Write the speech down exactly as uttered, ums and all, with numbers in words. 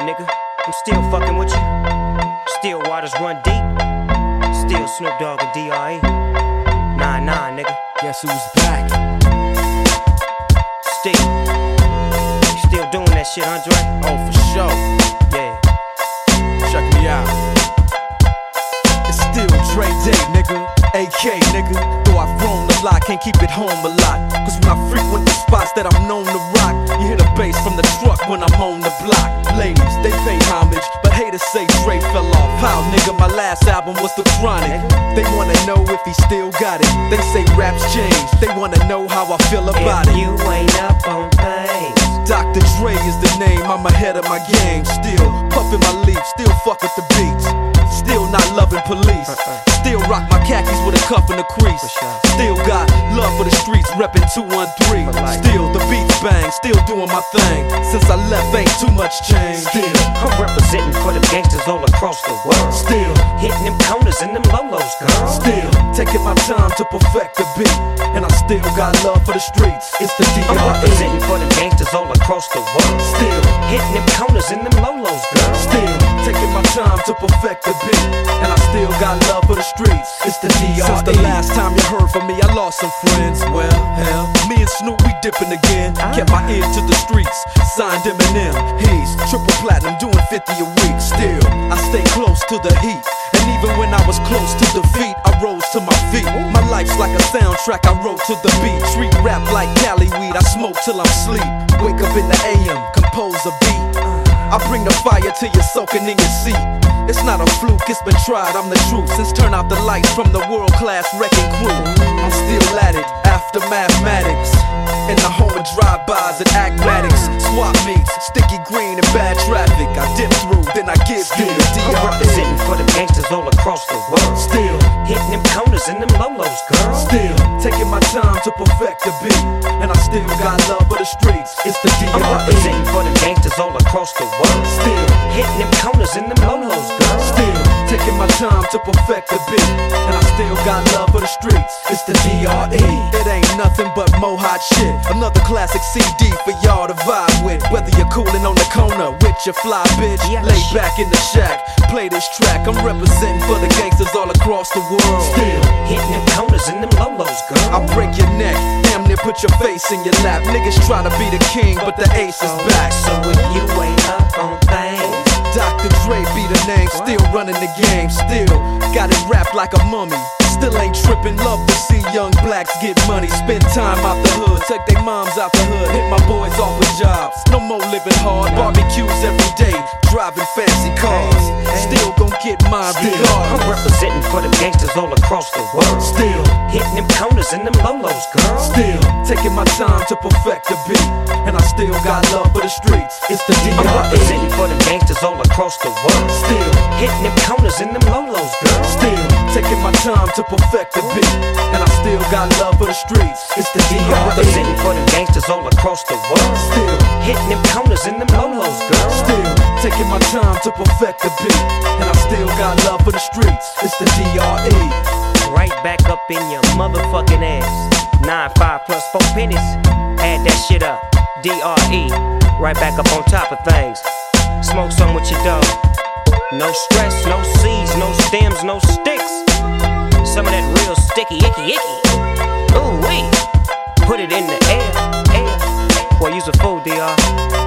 nigga. I'm still fucking with you. Still waters run deep. Still Snoop Dogg and D R E. Nah, nah, nigga. Guess who's back? Still. You still doing that shit, Andre? Oh, for sure. Yeah. Check me out. It's still Dre Day, nigga. A K, nigga. Though I've grown a lot, can't keep it home a lot. Cause when I frequent the spots that I'm known to rock, you hear the bass from the truck when I'm on the block. Ladies, they pay homage, but haters say Dre fell off. How, nigga, my last album was The Chronic. They wanna know if he still got it. They say raps change, they wanna know how I feel about if it. you ain't up on things, Doctor Dre is the name, I'm ahead of my game. Still puffin' my leaf, still fuck with the beats. Still not loving police. Still rock my khakis with a cuff and a crease. Still got love for the streets, reppin' two one three. Still the beats bang, still doing my thing. Since I left ain't too much change. still I'm representing for them gangsters all across the world. Still Hitting them corners and them lolos, girl. Still taking my time to perfect the beat. And I still got love for the streets. It's the D I'm R E. representing for them gangsters all across the world. Still Hitting them corners and them lolos, girl. Still taking my time to perfect the beat. And I still got love for the streets. It's the D R E. Since the last time you heard from me, I lost some friends. Well, hell, me and Snoop, we dipping again. Kept my ear to the streets, signed Eminem. He's triple platinum, doing fifty a week. Still, I stay close to the heat. And even when I was close to defeat, I rose to my feet. My life's like a soundtrack, I wrote to the beat. Street rap like Cali weed, I smoke till I'm sleep. Wake up in the A M, compose a beat. I bring the fire till you're soaking in your seat. It's not a fluke, it's been tried, I'm the truth. Since turn out the lights from the world-class wrecking crew, I'm still at it, after mathematics. In the home of drive-bys and acmatics. Swap meets, sticky green and bad traffic. I dip through, then I give you the D I'm R E. representing for them gangsters all across the world. Still Hitting them corners and them lolos, girl. Still taking my time to perfect the beat. And I still got love for the streets. It's the D I'm R E. representing for them gangsters all across the world. Still Hitting them corners and them lolos, girl. Still taking my time to perfect the beat. And I still got love for the streets. It's the D R E. It ain't nothing but mo hot shit. Another classic C D for y'all to vibe with. Whether you're coolin' on the corner with your fly bitch, Yeah. lay back in the shack, play this track. I'm representing for the gangsters all across the world. Still Hitting them corners and them lolos, girl. I'll break your neck, damn near put your face in your lap. Niggas try to be the king, but the ace is back. So if you ain't up on things, Doctor Dre be the name, still running the game, still got it wrapped like a mummy. Still ain't trippin', love to see young blacks get money. Spend time out the hood, take their moms out the hood. Hit my boys off with jobs, no more living hard. Barbecues every day, driving fancy cars. Still gon' get mine I'm regardless. representing for them gangsters all across the world. Still Hitting them corners and them lolos, girl. Still taking my time to perfect the beat. And I still got love for the streets. It's the D I'm R E. representing for them gangsters all across the world. Still Hitting them corners and them lolos, girl. Still taking my time to perfect the beat. And I still got love for the streets. It's the D I'm R E. representing for them gangsters all across the world. Still Hitting them corners and them lolos, girl. Still taking my time to perfect the beat. And I still got love for the streets. It's the D R E. Right back up in your motherfucking ass. Nine, five plus four pennies. Add that shit up. D R E. Right back up on top of things. Smoke some with your dog. No stress, no seeds, no stems, no sticks. Some of that real sticky, icky, icky. Ooh wee. Put it in the air, air. Boy, use a fool, D R.